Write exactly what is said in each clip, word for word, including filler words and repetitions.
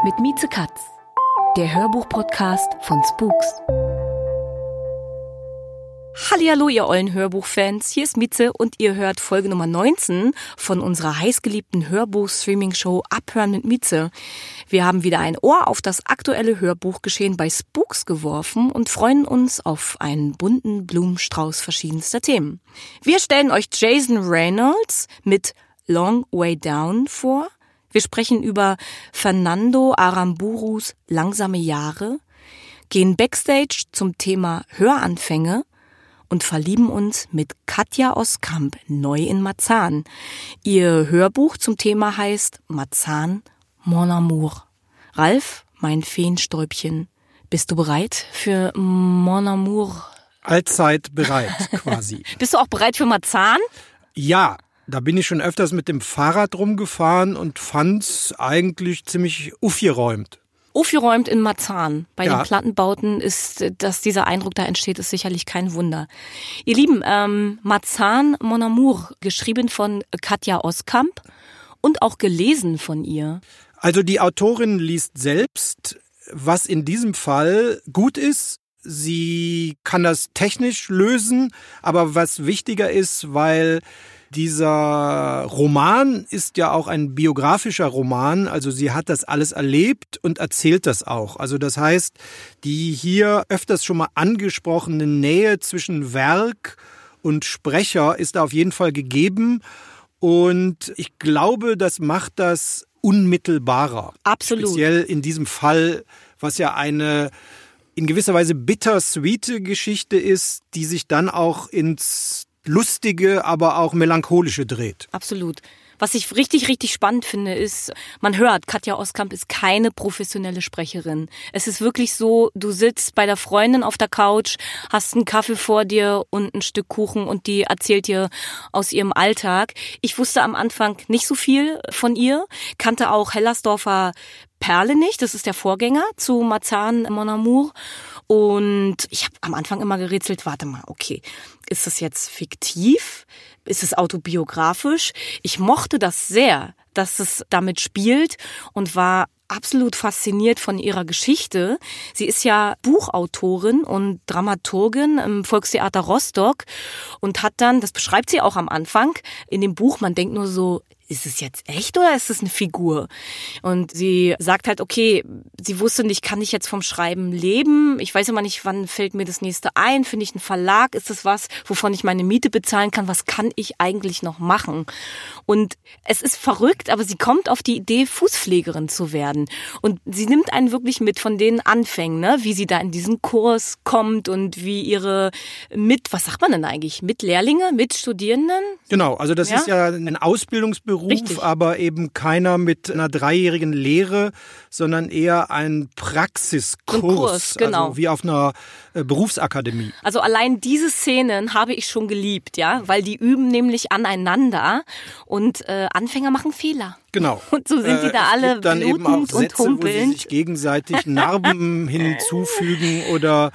mit Mieze Katz, der Hörbuch-Podcast von Spooks. Hallihallo, ihr ollen Hörbuchfans, hier ist Mieze und ihr hört Folge Nummer neunzehn von unserer heißgeliebten Hörbuch-Streaming-Show Abhören mit Mieze. Wir haben wieder ein Ohr auf das aktuelle Hörbuchgeschehen bei Spooks geworfen und freuen uns auf einen bunten Blumenstrauß verschiedenster Themen. Wir stellen euch Jason Reynolds mit Long Way Down vor. Wir sprechen über Fernando Aramburus Langsame Jahre, gehen Backstage zum Thema Höranfänge und verlieben uns mit Katja Oskamp neu in Marzahn. Ihr Hörbuch zum Thema heißt Marzahn, Mon Amour. Ralf, mein Feenstäubchen, bist du bereit für Mon Amour? Allzeit bereit, quasi. Bist du auch bereit für Marzahn? Ja, da bin ich schon öfters mit dem Fahrrad rumgefahren und fand's eigentlich ziemlich aufgeräumt. Aufgeräumt in Marzahn. Bei Ja. den Plattenbauten ist, dass dieser Eindruck da entsteht, ist sicherlich kein Wunder. Ihr Lieben, ähm, Marzahn, Mon Amour, geschrieben von Katja Oskamp und auch gelesen von ihr. Also die Autorin liest selbst, was in diesem Fall gut ist. Sie kann das technisch lösen, aber was wichtiger ist, weil dieser Roman ist ja auch ein biografischer Roman, also sie hat das alles erlebt und erzählt das auch. Also das heißt, die hier öfters schon mal angesprochene Nähe zwischen Werk und Sprecher ist da auf jeden Fall gegeben und ich glaube, das macht das unmittelbarer. Absolut. Speziell in diesem Fall, was ja eine in gewisser Weise bittersweete Geschichte ist, die sich dann auch ins Lustige, aber auch Melancholische dreht. Absolut. Was ich richtig, richtig spannend finde, ist, man hört, Katja Oskamp ist keine professionelle Sprecherin. Es ist wirklich so, du sitzt bei der Freundin auf der Couch, hast einen Kaffee vor dir und ein Stück Kuchen und die erzählt dir aus ihrem Alltag. Ich wusste am Anfang nicht so viel von ihr, kannte auch Hellersdorfer Perle nicht, das ist der Vorgänger zu Marzahn, Mon Amour. Und ich habe am Anfang immer gerätselt, warte mal, okay, ist das jetzt fiktiv? Ist es autobiografisch? Ich mochte das sehr, dass es damit spielt und war absolut fasziniert von ihrer Geschichte. Sie ist ja Buchautorin und Dramaturgin im Volkstheater Rostock und hat dann, das beschreibt sie auch am Anfang in dem Buch, man denkt nur so, ist es jetzt echt oder ist es eine Figur? Und sie sagt halt, okay, sie wusste nicht, kann ich jetzt vom Schreiben leben? Ich weiß immer nicht, wann fällt mir das nächste ein? Finde ich einen Verlag? Ist das was, wovon ich meine Miete bezahlen kann? Was kann ich eigentlich noch machen? Und es ist verrückt, aber sie kommt auf die Idee, Fußpflegerin zu werden. Und sie nimmt einen wirklich mit von den Anfängen, ne? Wie sie da in diesen Kurs kommt und wie ihre mit, was sagt man denn eigentlich? Mitlehrlinge, Mitstudierenden? Genau, also das Ja? ist ja ein Ausbildungsberuf, Richtig. aber eben keiner mit einer dreijährigen Lehre, sondern eher ein Praxiskurs, Ein Kurs, genau. also wie auf einer äh, Berufsakademie. Also allein diese Szenen habe ich schon geliebt, ja, weil die üben nämlich aneinander und äh, Anfänger machen Fehler. Genau. Und so sind die da es alle gibt dann eben auch blutend und Sätze, wo sie humpelnd. sich gegenseitig Narben hinzufügen oder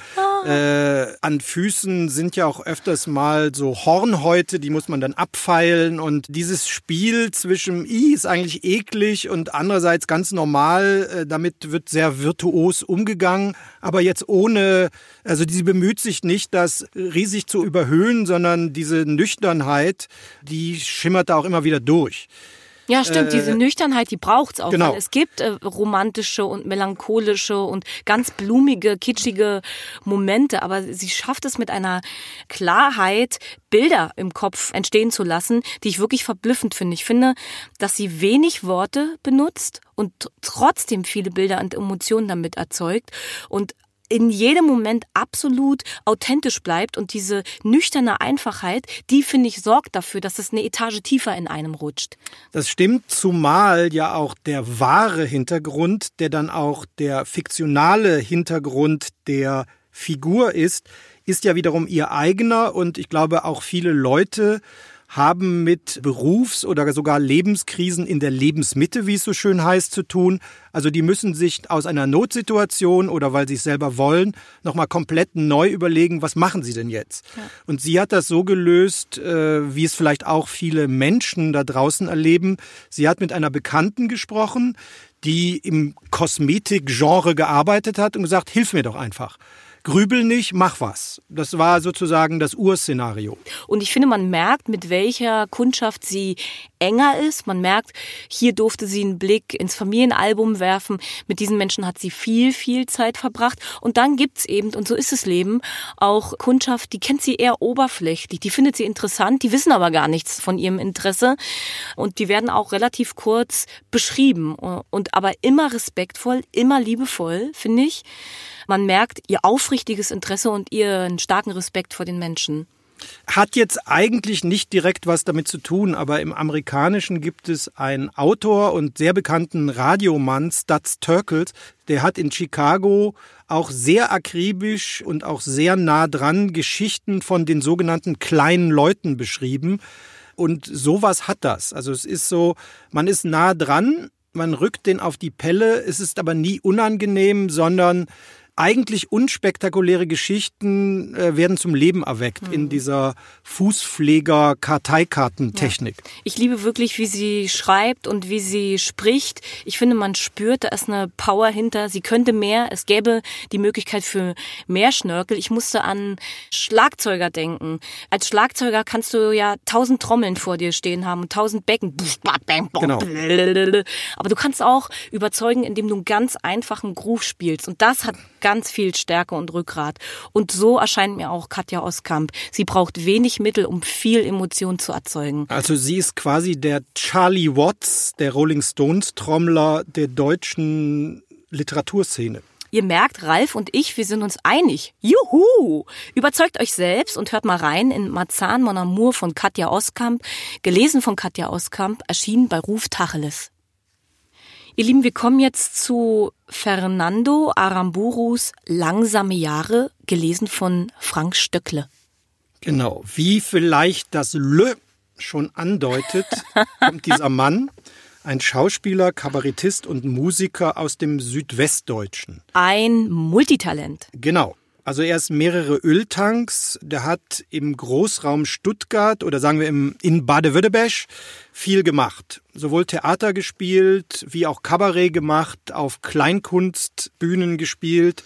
äh, an Füßen sind ja auch öfters mal so Hornhäute, die muss man dann abfeilen und dieses Spiel zwischen I ist eigentlich eklig und andererseits ganz normal, äh, damit wird sehr virtuos umgegangen, aber jetzt ohne, also sie bemüht sich nicht, das riesig zu überhöhen, sondern diese Nüchternheit, die schimmert da auch immer wieder durch. Ja, stimmt, Äh, diese Nüchternheit, die braucht's auch. genau. Weil es gibt äh, romantische und melancholische und ganz blumige, kitschige Momente, aber sie schafft es mit einer Klarheit, Bilder im Kopf entstehen zu lassen, die ich wirklich verblüffend finde. Ich finde, dass sie wenig Worte benutzt und t- trotzdem viele Bilder und Emotionen damit erzeugt und in jedem Moment absolut authentisch bleibt und diese nüchterne Einfachheit, die, finde ich, sorgt dafür, dass es eine Etage tiefer in einem rutscht. Das stimmt, zumal ja auch der wahre Hintergrund, der dann auch der fiktionale Hintergrund der Figur ist, ist ja wiederum ihr eigener und ich glaube auch viele Leute haben mit Berufs- oder sogar Lebenskrisen in der Lebensmitte, wie es so schön heißt, zu tun. Also die müssen sich aus einer Notsituation oder weil sie es selber wollen, nochmal komplett neu überlegen, was machen sie denn jetzt? Ja. Und sie hat das so gelöst, wie es vielleicht auch viele Menschen da draußen erleben. Sie hat mit einer Bekannten gesprochen, die im Kosmetikgenre gearbeitet hat und gesagt, hilf mir doch einfach. Grübel nicht, mach was. Das war sozusagen das Urszenario. Und ich finde, man merkt, mit welcher Kundschaft sie enger ist. Man merkt, hier durfte sie einen Blick ins Familienalbum werfen. Mit diesen Menschen hat sie viel, viel Zeit verbracht. Und dann gibt's eben, und so ist das Leben, auch Kundschaft, die kennt sie eher oberflächlich. Die findet sie interessant, die wissen aber gar nichts von ihrem Interesse. Und die werden auch relativ kurz beschrieben. Und aber immer respektvoll, immer liebevoll, finde ich. Man merkt ihr aufrichtiges Interesse und ihren starken Respekt vor den Menschen. Hat jetzt eigentlich nicht direkt was damit zu tun, aber im Amerikanischen gibt es einen Autor und sehr bekannten Radiomann, Studs Terkel, der hat in Chicago auch sehr akribisch und auch sehr nah dran Geschichten von den sogenannten kleinen Leuten beschrieben. Und sowas hat das. Also es ist so, man ist nah dran, man rückt den auf die Pelle, es ist aber nie unangenehm, sondern eigentlich unspektakuläre Geschichten äh, werden zum Leben erweckt mhm. in dieser Fußpfleger-Karteikartentechnik. Ja. Ich liebe wirklich, wie sie schreibt und wie sie spricht. Ich finde, man spürt, da ist eine Power hinter. Sie könnte mehr. Es gäbe die Möglichkeit für mehr Schnörkel. Ich musste an Schlagzeuger denken. Als Schlagzeuger kannst du ja tausend Trommeln vor dir stehen haben und tausend Becken. Genau. Aber du kannst auch überzeugen, indem du einen ganz einfachen Groove spielst. Und das hat ganz viel Stärke und Rückgrat. Und so erscheint mir auch Katja Oskamp. Sie braucht wenig Mittel, um viel Emotion zu erzeugen. Also sie ist quasi der Charlie Watts, der Rolling Stones Trommler der deutschen Literaturszene. Ihr merkt, Ralf und ich, wir sind uns einig. Juhu! Überzeugt euch selbst und hört mal rein in Marzahn Mon Amour von Katja Oskamp, gelesen von Katja Oskamp, erschienen bei Ruf Tacheles. Ihr Lieben, wir kommen jetzt zu Fernando Aramburus Langsame Jahre, gelesen von Frank Stöckle. Genau, wie vielleicht das Le schon andeutet, kommt dieser Mann, ein Schauspieler, Kabarettist und Musiker aus dem Südwestdeutschen. Ein Multitalent. Genau. Also er ist mehrere Öltanks, der hat im Großraum Stuttgart oder sagen wir im, in Baden-Württemberg viel gemacht. Sowohl Theater gespielt, wie auch Kabarett gemacht, auf Kleinkunstbühnen gespielt.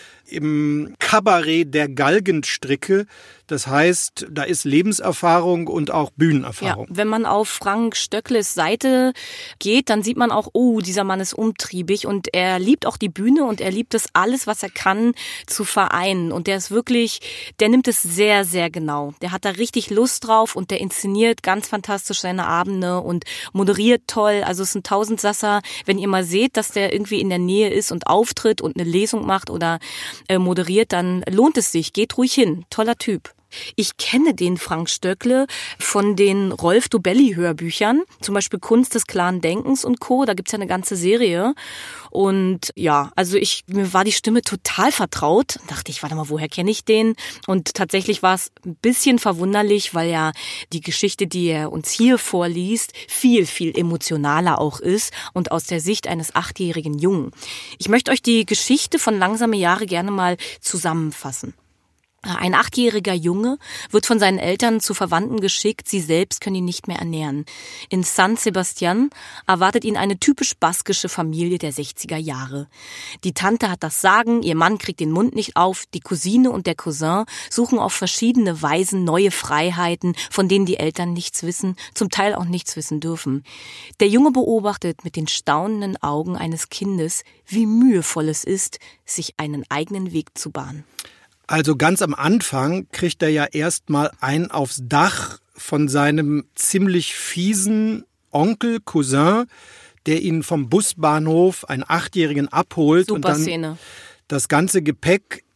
Im Kabarett der Galgenstricke. Das heißt, da ist Lebenserfahrung und auch Bühnenerfahrung. Ja, wenn man auf Frank Stöckles Seite geht, dann sieht man auch, oh, dieser Mann ist umtriebig und er liebt auch die Bühne und er liebt es alles, was er kann, zu vereinen. Und der ist wirklich, der nimmt es sehr, sehr genau. Der hat da richtig Lust drauf und der inszeniert ganz fantastisch seine Abende und moderiert toll. Also es ist ein Tausendsasser. Wenn ihr mal seht, dass der irgendwie in der Nähe ist und auftritt und eine Lesung macht oder äh, moderiert, dann lohnt es sich. Geht ruhig hin. Toller Typ. Ich kenne den Frank Stöckle von den Rolf Dobelli-Hörbüchern, zum Beispiel Kunst des klaren Denkens und Co. Da gibt's ja eine ganze Serie. Und ja, also ich mir war die Stimme total vertraut. Dachte ich, warte mal, woher kenne ich den? Und tatsächlich war es ein bisschen verwunderlich, weil ja die Geschichte, die er uns hier vorliest, viel, viel emotionaler auch ist und aus der Sicht eines achtjährigen Jungen. Ich möchte euch die Geschichte von Langsame Jahre gerne mal zusammenfassen. Ein achtjähriger Junge wird von seinen Eltern zu Verwandten geschickt, sie selbst können ihn nicht mehr ernähren. In San Sebastian erwartet ihn eine typisch baskische Familie der sechziger Jahre. Die Tante hat das Sagen, ihr Mann kriegt den Mund nicht auf, die Cousine und der Cousin suchen auf verschiedene Weisen neue Freiheiten, von denen die Eltern nichts wissen, zum Teil auch nichts wissen dürfen. Der Junge beobachtet mit den staunenden Augen eines Kindes, wie mühevoll es ist, sich einen eigenen Weg zu bahnen. Also ganz am Anfang kriegt er ja erstmal einen aufs Dach von seinem ziemlich fiesen Onkel, Cousin, der ihn vom Busbahnhof, einen Achtjährigen, abholt. Super und dann Szene. Das ganze Gepäck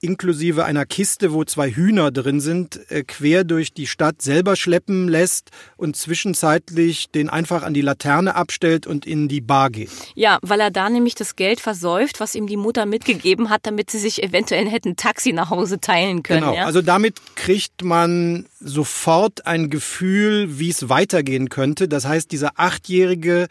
inklusive einer Kiste, wo zwei Hühner drin sind, quer durch die Stadt selber schleppen lässt und zwischenzeitlich den einfach an die Laterne abstellt und in die Bar geht. Ja, weil er da nämlich das Geld versäuft, was ihm die Mutter mitgegeben hat, damit sie sich eventuell hätten ein Taxi nach Hause teilen können. Genau, ja? also damit kriegt man sofort ein Gefühl, wie es weitergehen könnte. Das heißt, dieser Achtjährige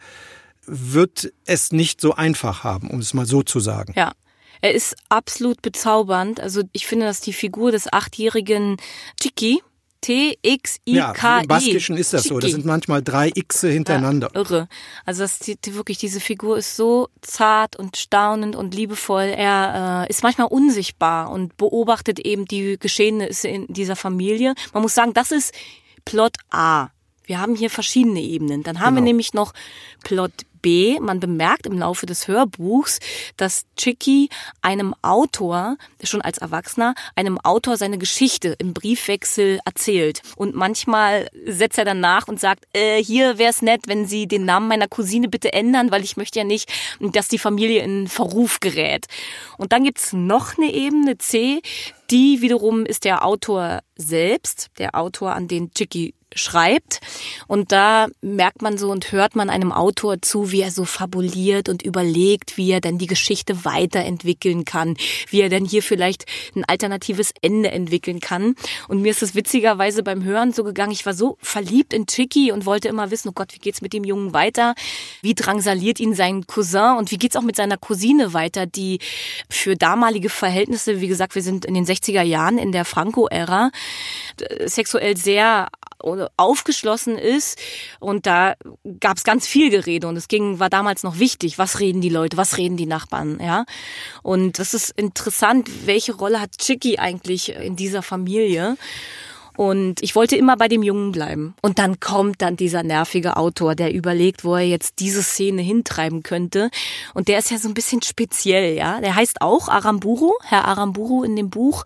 wird es nicht so einfach haben, um es mal so zu sagen. Ja. Er ist absolut bezaubernd. Also ich finde, dass die Figur des achtjährigen Chiqui, T X I K I. Ja, im Baskischen ist das Chiqui. so. Das sind manchmal drei Xe hintereinander. Ja, irre. Also das, die, die, wirklich, diese Figur ist so zart und staunend und liebevoll. Er äh, ist manchmal unsichtbar und beobachtet eben die Geschehnisse in dieser Familie. Man muss sagen, das ist Plot A. Wir haben hier verschiedene Ebenen. Dann haben genau. wir nämlich noch Plot B. Man bemerkt im Laufe des Hörbuchs, dass Chiqui einem Autor, schon als Erwachsener, einem Autor seine Geschichte im Briefwechsel erzählt. Und manchmal setzt er dann nach und sagt, äh, hier wäre es nett, wenn Sie den Namen meiner Cousine bitte ändern, weil ich möchte ja nicht, dass die Familie in Verruf gerät. Und dann gibt's noch eine Ebene C, die wiederum ist der Autor selbst, der Autor, an den Chiqui schreibt. Und da merkt man so und hört man einem Autor zu, wie er so fabuliert und überlegt, wie er denn die Geschichte weiterentwickeln kann, wie er denn hier vielleicht ein alternatives Ende entwickeln kann. Und mir ist es witzigerweise beim Hören so gegangen, ich war so verliebt in Chiqui und wollte immer wissen, oh Gott, wie geht's mit dem Jungen weiter? Wie drangsaliert ihn sein Cousin und wie geht's auch mit seiner Cousine weiter, die für damalige Verhältnisse, wie gesagt, wir sind in den sechziger Jahren in der Franco-Ära, sexuell sehr aufgeschlossen ist und da gab es ganz viel Gerede und es ging war damals noch wichtig, was reden die Leute, was reden die Nachbarn, ja? Und das ist interessant, welche Rolle hat Chiqui eigentlich in dieser Familie? Und ich wollte immer bei dem Jungen bleiben. Und dann kommt dann dieser nervige Autor, der überlegt, wo er jetzt diese Szene hintreiben könnte. Und der ist ja so ein bisschen speziell, ja? Der heißt auch Aramburu, Herr Aramburu in dem Buch.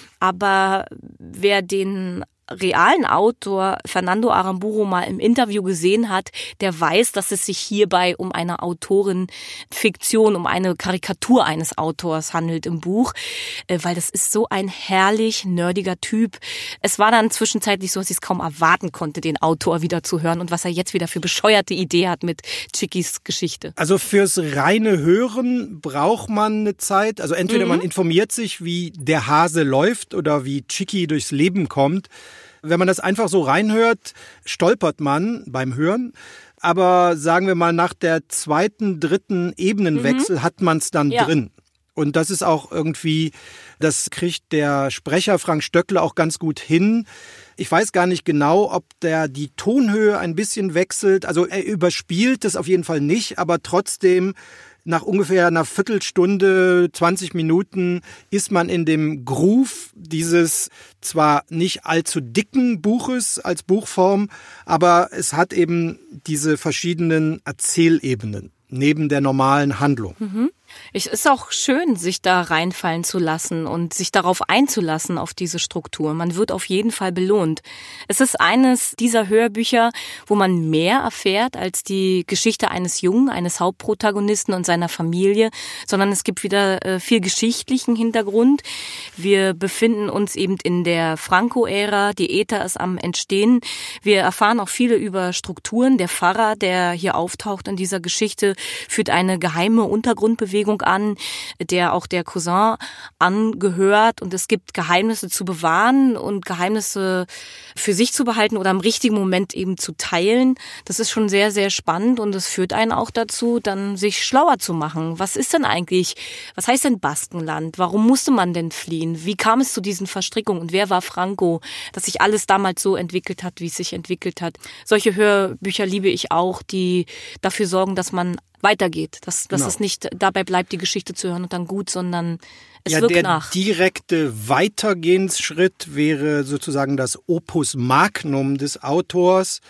Aber wer den realen Autor Fernando Aramburu mal im Interview gesehen hat, der weiß, dass es sich hierbei um eine Autorenfiktion, um eine Karikatur eines Autors handelt im Buch, weil das ist so ein herrlich nerdiger Typ. Es war dann zwischenzeitlich so, dass ich es kaum erwarten konnte, den Autor wieder zu hören und was er jetzt wieder für bescheuerte Idee hat mit Chiquis Geschichte. Also fürs reine Hören braucht man eine Zeit. Also entweder mhm. man informiert sich, wie der Hase läuft oder wie Chiqui durchs Leben kommt. Wenn man das einfach so reinhört, stolpert man beim Hören. Aber sagen wir mal, nach der zweiten, dritten Ebenenwechsel mhm. hat man es dann ja. drin. Und das ist auch irgendwie, das kriegt der Sprecher Frank Stöckle auch ganz gut hin. Ich weiß gar nicht genau, ob der die Tonhöhe ein bisschen wechselt. Also er überspielt das auf jeden Fall nicht, aber trotzdem nach ungefähr einer Viertelstunde, zwanzig Minuten ist man in dem Groove dieses zwar nicht allzu dicken Buches als Buchform, aber es hat eben diese verschiedenen Erzählebenen neben der normalen Handlung. Mhm. Es ist auch schön, sich da reinfallen zu lassen und sich darauf einzulassen, auf diese Struktur. Man wird auf jeden Fall belohnt. Es ist eines dieser Hörbücher, wo man mehr erfährt als die Geschichte eines Jungen, eines Hauptprotagonisten und seiner Familie, sondern es gibt wieder äh, viel geschichtlichen Hintergrund. Wir befinden uns eben in der Franco-Ära, die Äther ist am Entstehen. Wir erfahren auch viele über Strukturen. Der Pfarrer, der hier auftaucht in dieser Geschichte, führt eine geheime Untergrundbewegung an, der auch der Cousin angehört, und es gibt Geheimnisse zu bewahren und Geheimnisse für sich zu behalten oder im richtigen Moment eben zu teilen. Das ist schon sehr, sehr spannend und es führt einen auch dazu, dann sich schlauer zu machen. Was ist denn eigentlich, was heißt denn Baskenland? Warum musste man denn fliehen? Wie kam es zu diesen Verstrickungen und wer war Franco, dass sich alles damals so entwickelt hat, wie es sich entwickelt hat? Solche Hörbücher liebe ich auch, die dafür sorgen, dass man weitergeht, dass, dass genau. es nicht dabei bleibt, die Geschichte zu hören und dann gut, sondern es ja, wirkt der nach. Der direkte Weitergehensschritt wäre sozusagen das Opus Magnum des Autors.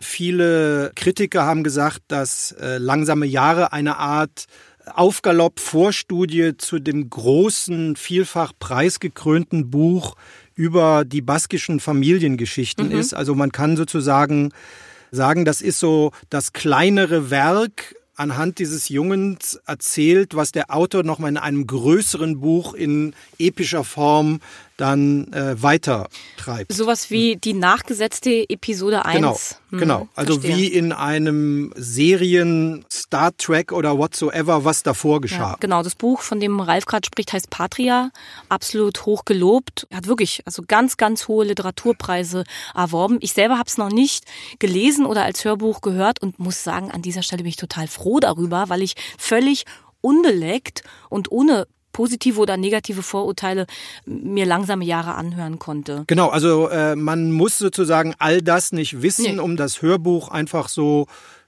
Viele Kritiker haben gesagt, dass äh, Langsame Jahre eine Art Aufgalopp-Vorstudie zu dem großen, vielfach preisgekrönten Buch über die baskischen Familiengeschichten mhm. ist. Also man kann sozusagen sagen, das ist so das kleinere Werk anhand dieses Jungens erzählt, was der Autor noch mal in einem größeren Buch in epischer Form dann äh, weiter treibt. Sowas wie die nachgesetzte Episode eins. Genau, hm, genau. Also verstehe. wie in einem Serien Star Trek oder whatsoever, was davor geschah. Ja, genau, das Buch, von dem Ralf gerade spricht, heißt Patria. Absolut hoch gelobt. Hat wirklich also ganz, ganz hohe Literaturpreise erworben. Ich selber habe es noch nicht gelesen oder als Hörbuch gehört und muss sagen, an dieser Stelle bin ich total froh darüber, weil ich völlig unbeleckt und ohne positive oder negative Vorurteile mir langsame Jahre anhören konnte. Genau, also äh, man muss sozusagen all das nicht wissen, Nee. um das Hörbuch einfach so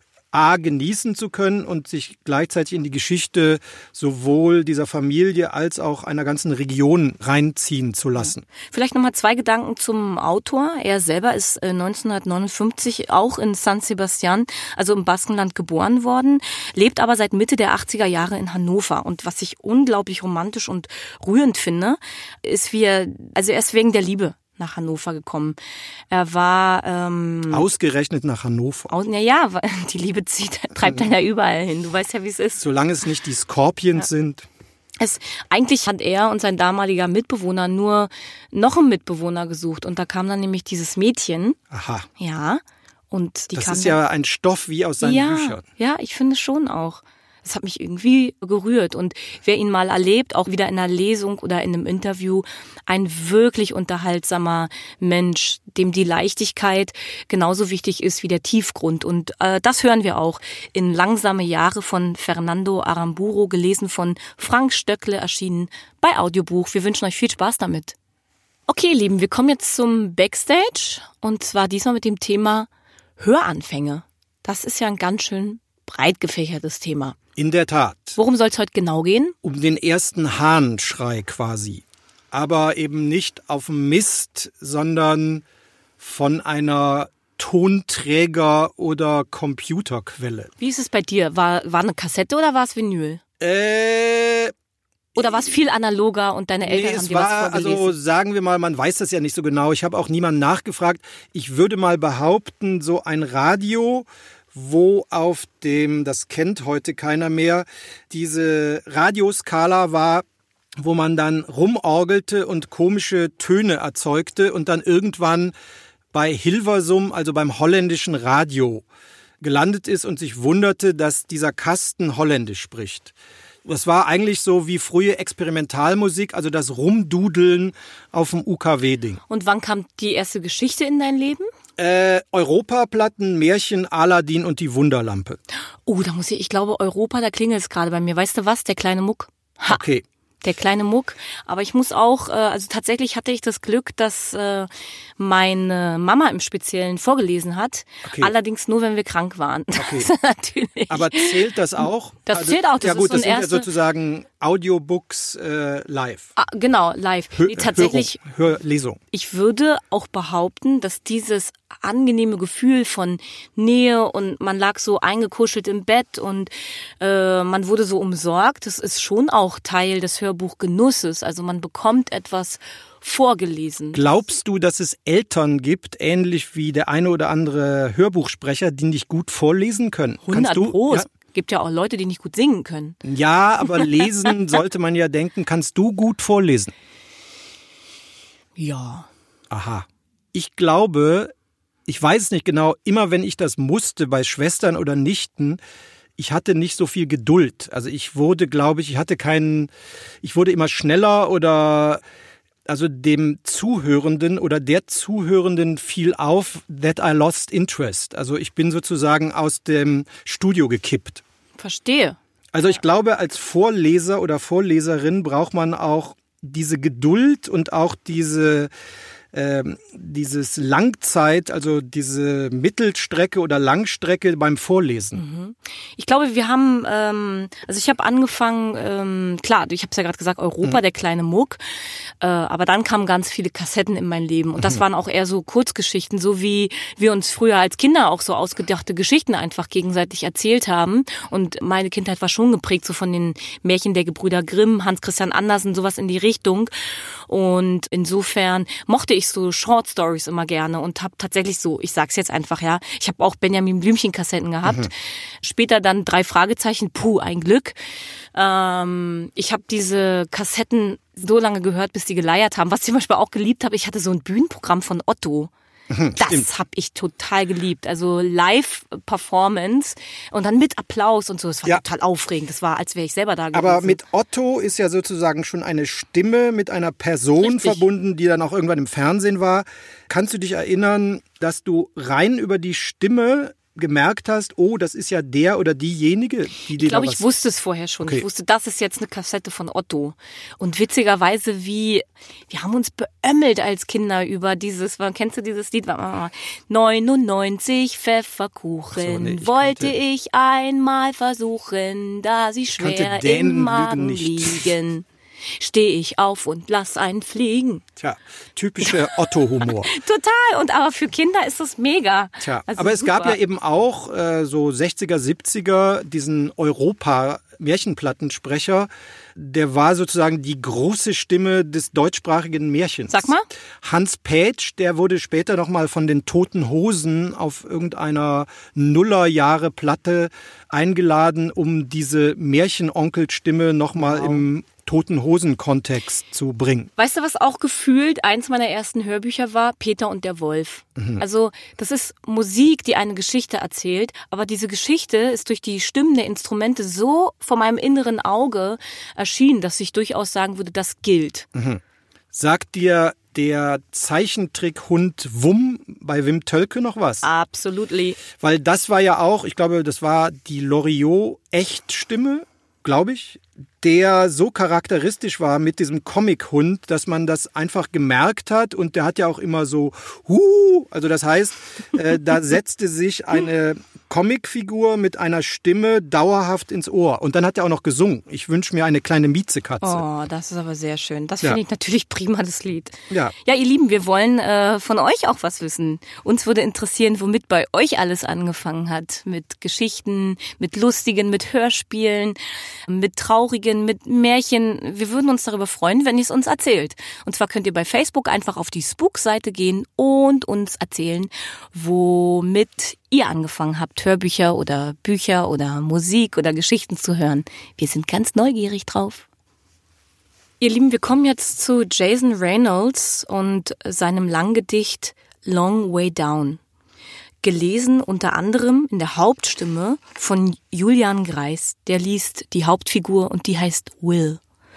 A, genießen zu können und sich gleichzeitig in die Geschichte sowohl dieser Familie als auch einer ganzen Region reinziehen zu lassen. Vielleicht nochmal zwei Gedanken zum Autor. Er selber ist neunzehnhundertneunundfünfzig auch in San Sebastián, also im Baskenland, geboren worden, lebt aber seit Mitte der achtziger Jahre in Hannover. Und was ich unglaublich romantisch und rührend finde, ist, wie er, also er ist wegen der Liebe nach Hannover gekommen. Er war ähm, Ausgerechnet nach Hannover. Aus, na ja, die Liebe zieht, treibt einen ja überall hin. Du weißt ja, wie es ist. Solange es nicht die Scorpions ja. sind. Es, eigentlich hat er und sein damaliger Mitbewohner nur noch einen Mitbewohner gesucht. Und da kam dann nämlich dieses Mädchen. Aha. Ja. Und die das kam ist dann, ja ein Stoff wie aus seinen ja, Büchern. Ja, ich finde schon auch. Es hat mich irgendwie gerührt. Und wer ihn mal erlebt, auch wieder in einer Lesung oder in einem Interview, ein wirklich unterhaltsamer Mensch, dem die Leichtigkeit genauso wichtig ist wie der Tiefgrund. Und äh, das hören wir auch in Langsame Jahre von Fernando Aramburu, gelesen von Frank Stöckle, erschienen bei Audiobuch. Wir wünschen euch viel Spaß damit. Okay, ihr Lieben, wir kommen jetzt zum Backstage. Und zwar diesmal mit dem Thema Höranfänge. Das ist ja ein ganz schön breit gefächertes Thema. In der Tat. Worum soll es heute genau gehen? Um den ersten Hahnschrei quasi. Aber eben nicht auf dem Mist, sondern von einer Tonträger- oder Computerquelle. Wie ist es bei dir? War, war eine Kassette oder war es Vinyl? Äh... Oder war es viel analoger und deine Eltern nee, haben es dir was war, vorgelesen? also sagen wir mal, man weiß das ja nicht so genau. Ich habe auch niemanden nachgefragt. Ich würde mal behaupten, so ein Radio, wo auf dem, das kennt heute keiner mehr, diese Radioskala war, wo man dann rumorgelte und komische Töne erzeugte und dann irgendwann bei Hilversum, also beim holländischen Radio, gelandet ist und sich wunderte, dass dieser Kasten Holländisch spricht. Das war eigentlich so wie frühe Experimentalmusik, also das Rumdudeln auf dem U K W-Ding. Und wann kam die erste Geschichte in dein Leben? Äh, Europaplatten, Märchen, Aladdin und die Wunderlampe. Oh, da muss ich, ich glaube Europa, da klingelt es gerade bei mir. Weißt du was? Der kleine Muck. Ha. Okay. Der kleine Muck. Aber ich muss auch, äh, also tatsächlich hatte ich das Glück, dass äh, meine Mama im Speziellen vorgelesen hat. Okay. Allerdings nur, wenn wir krank waren. Okay. Natürlich. Aber zählt das auch? Das also, zählt auch. Das ja gut, ist so ein das sind erste, ja sozusagen Audiobooks äh, live. Ah, genau, live. Hör, nee, tatsächlich, Hörung, Hörlesung. Ich würde auch behaupten, dass dieses angenehme Gefühl von Nähe und man lag so eingekuschelt im Bett und äh, man wurde so umsorgt, das ist schon auch Teil des Hörbuchgenusses. Also man bekommt etwas vorgelesen. Glaubst du, dass es Eltern gibt, ähnlich wie der eine oder andere Hörbuchsprecher, die nicht gut vorlesen können? hundert Kannst du? Pro. Ja? Es gibt ja auch Leute, die nicht gut singen können. Ja, aber lesen sollte man ja denken. Kannst du gut vorlesen? Ja. Aha. Ich glaube, ich weiß es nicht genau, immer wenn ich das musste bei Schwestern oder Nichten, ich hatte nicht so viel Geduld. Also ich wurde, glaube ich, ich hatte keinen, ich wurde immer schneller oder, also dem Zuhörenden oder der Zuhörenden fiel auf, that I lost interest. Also ich bin sozusagen aus dem Studio gekippt. Verstehe. Also ich glaube, als Vorleser oder Vorleserin braucht man auch diese Geduld und auch diese Ähm, dieses Langzeit, also diese Mittelstrecke oder Langstrecke beim Vorlesen. Mhm. Ich glaube, wir haben, ähm, also ich habe angefangen, ähm, klar, ich habe es ja gerade gesagt, Europa, mhm. der kleine Muck, äh, aber dann kamen ganz viele Kassetten in mein Leben und das mhm. waren auch eher so Kurzgeschichten, so wie wir uns früher als Kinder auch so ausgedachte Geschichten einfach gegenseitig erzählt haben und meine Kindheit war schon geprägt so von den Märchen der Gebrüder Grimm, Hans Christian Andersen, sowas in die Richtung und insofern mochte ich ich so Short Stories immer gerne und habe tatsächlich so, ich sag's jetzt einfach, ja, ich habe auch Benjamin Blümchen-Kassetten gehabt. Mhm. Später dann drei Fragezeichen, puh, ein Glück. Ähm, ich habe diese Kassetten so lange gehört, bis die geleiert haben. Was ich zum Beispiel auch geliebt habe, ich hatte so ein Bühnenprogramm von Otto. Das habe ich total geliebt. Also Live-Performance und dann mit Applaus und so. Das war ja total aufregend. Das war, als wäre ich selber da gewesen. Aber mit Otto ist ja sozusagen schon eine Stimme mit einer Person Richtig. verbunden, die dann auch irgendwann im Fernsehen war. Kannst du dich erinnern, dass du rein über die Stimme gemerkt hast, oh, das ist ja der oder diejenige, die dir Ich glaube, da was... ich wusste es vorher schon. Okay. Ich wusste, das ist jetzt eine Kassette von Otto. Und witzigerweise, wie, wir haben uns beömmelt als Kinder über dieses, kennst du dieses Lied? neunundneunzig Pfefferkuchen so, nee, ich wollte kannte, ich einmal versuchen, da sie schwer im Magen liegen. Stehe ich auf und lass einen fliegen. Tja, typischer Otto-Humor. Total, und aber für Kinder ist das mega. Tja, also aber super. Es gab ja eben auch äh, so sechziger, siebziger diesen Europa-Märchenplattensprecher. Der war sozusagen die große Stimme des deutschsprachigen Märchens. Sag mal. Hans Pätsch, der wurde später nochmal von den Toten Hosen auf irgendeiner Nullerjahre-Platte eingeladen, um diese Märchenonkelstimme nochmal wow. im Toten Hosen-Kontext zu bringen. Weißt du, was auch gefühlt eins meiner ersten Hörbücher war? Peter und der Wolf. Mhm. Also das ist Musik, die eine Geschichte erzählt, aber diese Geschichte ist durch die Stimmen der Instrumente so vor meinem inneren Auge erschienen, dass ich durchaus sagen würde, das gilt. Mhm. Sagt dir der Zeichentrickhund Wumm bei Wim Tölke noch was? Absolutely. Weil das war ja auch, ich glaube, das war die Loriot-Echtstimme, glaube ich, der so charakteristisch war mit diesem Comic-Hund, dass man das einfach gemerkt hat und der hat ja auch immer so Hu, also das heißt, äh, da setzte sich eine Comicfigur mit einer Stimme dauerhaft ins Ohr und dann hat er auch noch gesungen. Ich wünsche mir eine kleine Miezekatze. Oh, das ist aber sehr schön. Das finde ja. ich natürlich prima, das Lied. Ja, ja ihr Lieben, wir wollen äh, von euch auch was wissen. Uns würde interessieren, womit bei euch alles angefangen hat. Mit Geschichten, mit lustigen, mit Hörspielen, mit traurigen, mit Märchen. Wir würden uns darüber freuen, wenn ihr es uns erzählt. Und zwar könnt ihr bei Facebook einfach auf die Spook-Seite gehen und uns erzählen, womit ihr angefangen habt, Hörbücher oder Bücher oder Musik oder Geschichten zu hören. Wir sind ganz neugierig drauf. Ihr Lieben, wir kommen jetzt zu Jason Reynolds und seinem Langgedicht Long Way Down. Gelesen unter anderem in der Hauptstimme von Julian Greis. Der liest die Hauptfigur und die heißt Will.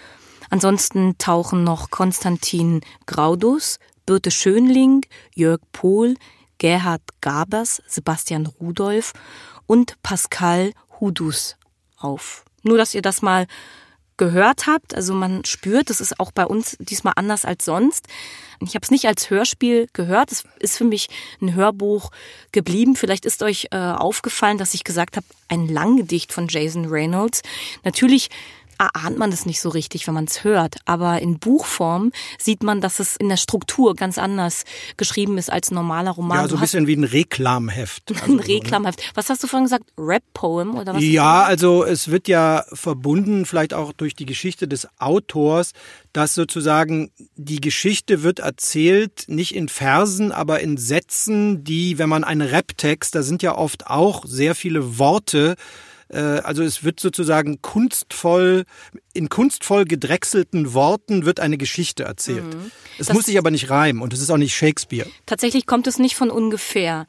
Ansonsten tauchen noch Konstantin Graudus, Birte Schönling, Jörg Pohl, Gerhard Gabers, Sebastian Rudolph und Pascal Hudus auf. Nur, dass ihr das mal gehört habt, also man spürt, das ist auch bei uns diesmal anders als sonst. Ich habe es nicht als Hörspiel gehört, es ist für mich ein Hörbuch geblieben. Vielleicht ist euch äh, aufgefallen, dass ich gesagt habe, ein Langgedicht von Jason Reynolds. Natürlich ahnt man das nicht so richtig, wenn man es hört. Aber in Buchform sieht man, dass es in der Struktur ganz anders geschrieben ist als ein normaler Roman. Ja, so ein bisschen wie ein Reklamheft. Also ein Reklamheft. Was hast du vorhin gesagt? Rap-Poem oder was? Ja, also es wird ja verbunden, vielleicht auch durch die Geschichte des Autors, dass sozusagen die Geschichte wird erzählt, nicht in Versen, aber in Sätzen, die, wenn man einen Rap-Text, da sind ja oft auch sehr viele Worte. Also es wird sozusagen kunstvoll, in kunstvoll gedrechselten Worten wird eine Geschichte erzählt. Mhm. Es das muss sich aber nicht reimen und es ist auch nicht Shakespeare. Tatsächlich kommt es nicht von ungefähr.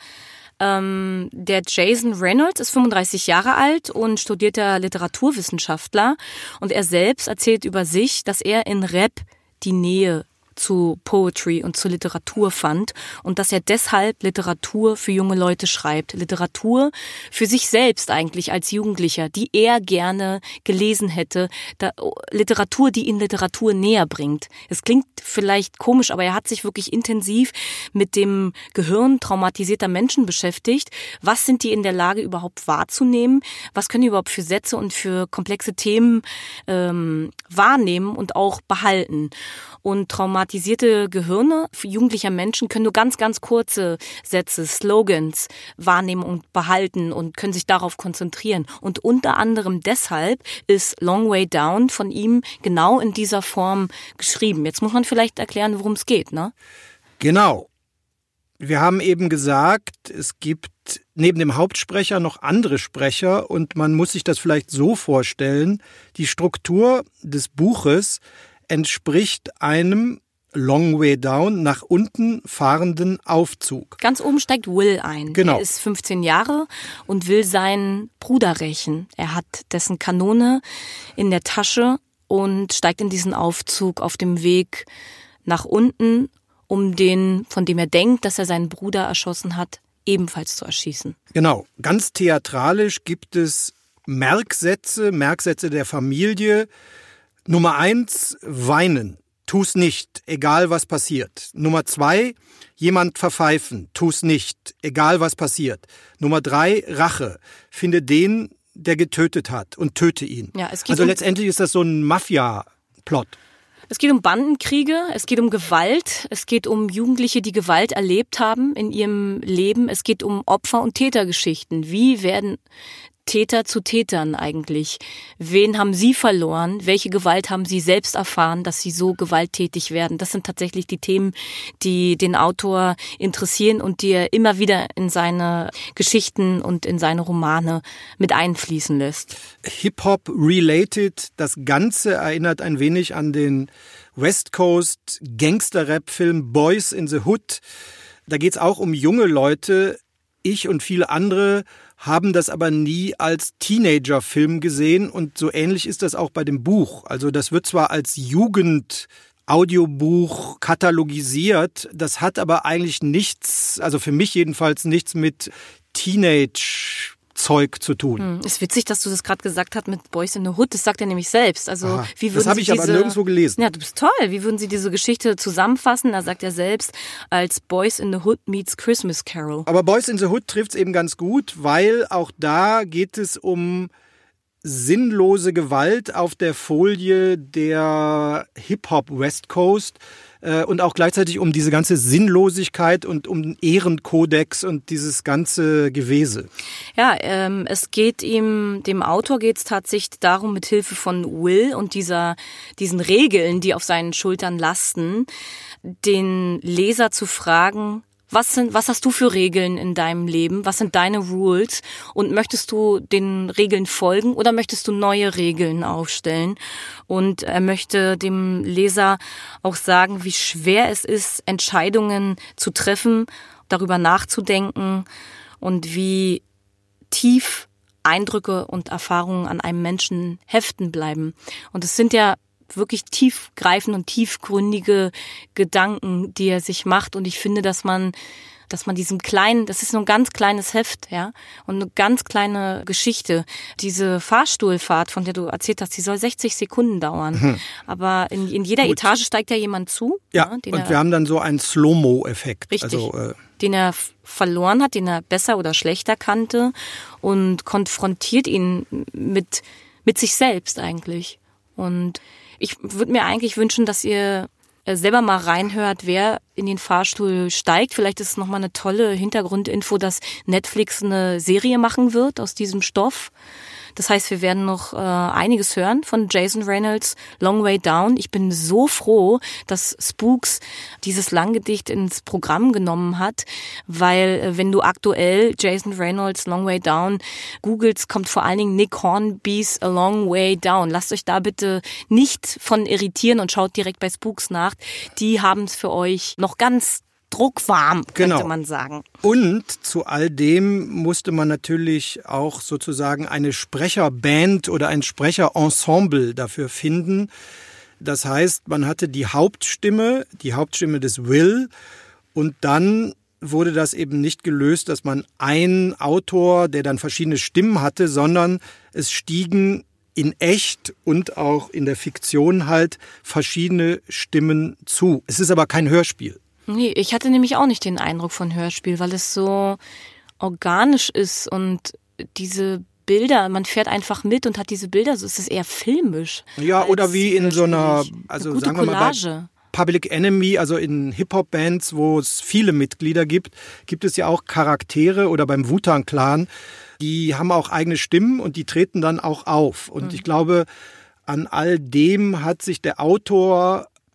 Ähm, der Jason Reynolds ist fünfunddreißig Jahre alt und studierter Literaturwissenschaftler. Und er selbst erzählt über sich, dass er in Rap die Nähe zu Poetry und zur Literatur fand und dass er deshalb Literatur für junge Leute schreibt. Literatur für sich selbst eigentlich als Jugendlicher, die er gerne gelesen hätte. Da, Literatur, die ihn Literatur näher bringt. Es klingt vielleicht komisch, aber er hat sich wirklich intensiv mit dem Gehirn traumatisierter Menschen beschäftigt. Was sind die in der Lage überhaupt wahrzunehmen? Was können die überhaupt für Sätze und für komplexe Themen ähm, wahrnehmen und auch behalten? Und traumatisierte Gehirne jugendlicher Menschen können nur ganz, ganz kurze Sätze, Slogans wahrnehmen und behalten und können sich darauf konzentrieren. Und unter anderem deshalb ist Long Way Down von ihm genau in dieser Form geschrieben. Jetzt muss man vielleicht erklären, worum es geht, ne? Genau. Wir haben eben gesagt, es gibt neben dem Hauptsprecher noch andere Sprecher und man muss sich das vielleicht so vorstellen, die Struktur des Buches entspricht einem Long Way Down, nach unten fahrenden Aufzug. Ganz oben steigt Will ein. Genau. Er ist fünfzehn Jahre und will seinen Bruder rächen. Er hat dessen Kanone in der Tasche und steigt in diesen Aufzug auf dem Weg nach unten, um den, von dem er denkt, dass er seinen Bruder erschossen hat, ebenfalls zu erschießen. Genau. Ganz theatralisch gibt es Merksätze, Merksätze der Familie. Nummer eins, weinen. Tu's nicht, egal was passiert. Nummer zwei, jemand verpfeifen. Tu's nicht, egal was passiert. Nummer drei, Rache. Finde den, der getötet hat und töte ihn. Ja, es geht also um letztendlich ist das so ein Mafia-Plot. Es geht um Bandenkriege, es geht um Gewalt, es geht um Jugendliche, die Gewalt erlebt haben in ihrem Leben. Es geht um Opfer- und Tätergeschichten. Wie werden Täter zu Tätern eigentlich? Wen haben sie verloren? Welche Gewalt haben sie selbst erfahren, dass sie so gewalttätig werden? Das sind tatsächlich die Themen, die den Autor interessieren und die er immer wieder in seine Geschichten und in seine Romane mit einfließen lässt. Hip-Hop-related, das Ganze erinnert ein wenig an den West Coast Gangster-Rap-Film Boys in the Hood. Da geht's auch um junge Leute. Ich und viele andere haben das aber nie als Teenager-Film gesehen und so ähnlich ist das auch bei dem Buch. Also das wird zwar als Jugend-Audiobuch katalogisiert, das hat aber eigentlich nichts, also für mich jedenfalls nichts mit Teenage Zeug zu tun. Hm, ist witzig, dass du das gerade gesagt hast mit Boys in the Hood. Das sagt er nämlich selbst. Also Aha, wie würden das habe Sie ich diese, aber nirgendwo gelesen. Ja, du bist toll. Wie würden Sie diese Geschichte zusammenfassen? Da sagt er selbst als Boys in the Hood meets Christmas Carol. Aber Boys in the Hood trifft es eben ganz gut, weil auch da geht es um sinnlose Gewalt auf der Folie der Hip-Hop West Coast. Und auch gleichzeitig um diese ganze Sinnlosigkeit und um den Ehrenkodex und dieses ganze Gewese. Ja, ähm, es geht ihm, dem Autor geht es tatsächlich darum, mit Hilfe von Will und dieser, diesen Regeln, die auf seinen Schultern lasten, den Leser zu fragen, Was sind, was hast du für Regeln in deinem Leben? Was sind deine Rules? Und möchtest du den Regeln folgen oder möchtest du neue Regeln aufstellen? Und er möchte dem Leser auch sagen, wie schwer es ist, Entscheidungen zu treffen, darüber nachzudenken und wie tief Eindrücke und Erfahrungen an einem Menschen heften bleiben. Und es sind ja wirklich tiefgreifende und tiefgründige Gedanken, die er sich macht. Und ich finde, dass man, dass man diesem kleinen, das ist nur ein ganz kleines Heft, ja, und eine ganz kleine Geschichte. Diese Fahrstuhlfahrt, von der du erzählt hast, die soll sechzig Sekunden dauern. Hm. Aber in, in jeder Gut. Etage steigt ja jemand zu. Ja, ja den und er, wir haben dann so einen Slow-Mo-Effekt. Richtig. Also, äh, den er verloren hat, den er besser oder schlechter kannte und konfrontiert ihn mit, mit sich selbst eigentlich. Und ich würde mir eigentlich wünschen, dass ihr selber mal reinhört, wer in den Fahrstuhl steigt. Vielleicht ist es nochmal eine tolle Hintergrundinfo, dass Netflix eine Serie machen wird aus diesem Stoff. Das heißt, wir werden noch äh, einiges hören von Jason Reynolds, Long Way Down. Ich bin so froh, dass Spooks dieses Langgedicht ins Programm genommen hat, weil äh, wenn du aktuell Jason Reynolds, Long Way Down googelst, kommt vor allen Dingen Nick Hornby's A Long Way Down. Lasst euch da bitte nicht von irritieren und schaut direkt bei Spooks nach. Die haben es für euch noch ganz druckwarm, könnte genau. man sagen. Und zu all dem musste man natürlich auch sozusagen eine Sprecherband oder ein Sprecherensemble dafür finden. Das heißt, man hatte die Hauptstimme, die Hauptstimme des Will und dann wurde das eben nicht gelöst, dass man einen Autor, der dann verschiedene Stimmen hatte, sondern es stiegen in echt und auch in der Fiktion halt verschiedene Stimmen zu. Es ist aber kein Hörspiel. Nee, ich hatte nämlich auch nicht den Eindruck von Hörspiel, weil es so organisch ist und diese Bilder, man fährt einfach mit und hat diese Bilder, so ist es eher filmisch. Ja, oder wie in so einer, also eine gute sagen wir mal Collage. Bei Public Enemy, also in Hip-Hop-Bands, wo es viele Mitglieder gibt, gibt es ja auch Charaktere oder beim Wu-Tang Clan, die haben auch eigene Stimmen und die treten dann auch auf. Und mhm. ich glaube, an all dem hat sich der Autor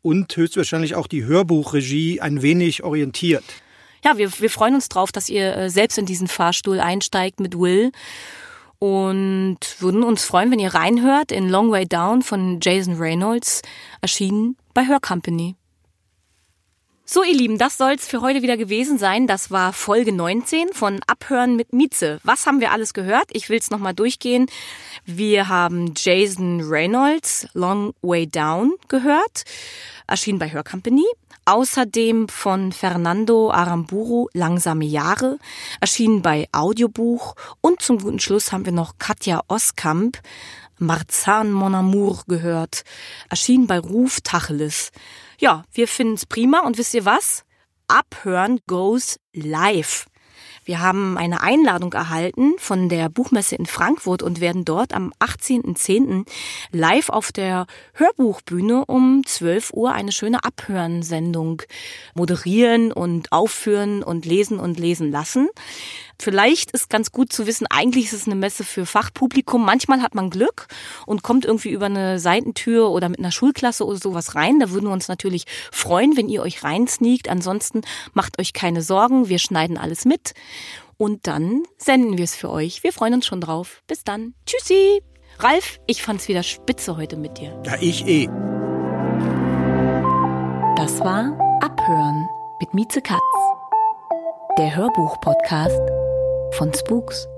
und höchstwahrscheinlich auch die Hörbuchregie ein wenig orientiert. Ja, wir, wir freuen uns drauf, dass ihr äh, selbst in diesen Fahrstuhl einsteigt mit Will und würden uns freuen, wenn ihr reinhört in Long Way Down von Jason Reynolds, erschienen bei Hör Company. So, ihr Lieben, das soll's für heute wieder gewesen sein. Das war Folge neunzehn von Abhören mit Mieze. Was haben wir alles gehört? Ich will's nochmal durchgehen. Wir haben Jason Reynolds Long Way Down gehört, erschienen bei Hör Company. Außerdem von Fernando Aramburu Langsame Jahre, erschienen bei Audiobuch. Und zum guten Schluss haben wir noch Katja Oskamp, Marzahn Mon Amour gehört, erschienen bei Ruf Tacheles. Ja, wir finden's prima und wisst ihr was? Abhören goes live. Wir haben eine Einladung erhalten von der Buchmesse in Frankfurt und werden dort am achtzehnten zehnten live auf der Hörbuchbühne um zwölf Uhr eine schöne Abhörensendung moderieren und aufführen und lesen und lesen lassen. Vielleicht ist ganz gut zu wissen, eigentlich ist es eine Messe für Fachpublikum. Manchmal hat man Glück und kommt irgendwie über eine Seitentür oder mit einer Schulklasse oder sowas rein. Da würden wir uns natürlich freuen, wenn ihr euch reinsneakt. Ansonsten macht euch keine Sorgen, wir schneiden alles mit und dann senden wir es für euch. Wir freuen uns schon drauf. Bis dann. Tschüssi. Ralf, ich fand's wieder spitze heute mit dir. Ja, ich eh. Das war Abhören mit Mieze Katz, der Hörbuch-Podcast von Spooks.